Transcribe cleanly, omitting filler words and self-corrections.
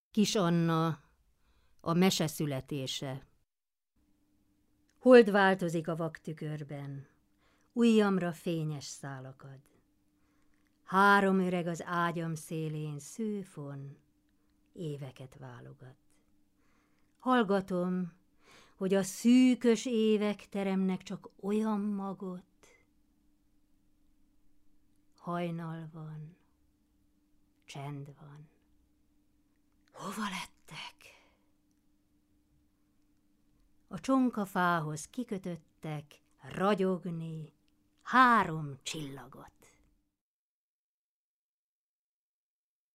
Kis Anna, a mese születése. Hold változik a vaktükörben, ujjamra fényes szálak ad. 3 öreg az ágyam szélén szőfon, éveket válogat. Hallgatom, hogy a szűkös évek teremnek csak olyan magot. Hajnal van, csend van. Hova lettek? A csonkafához kikötöttek ragyogni 3 csillagot.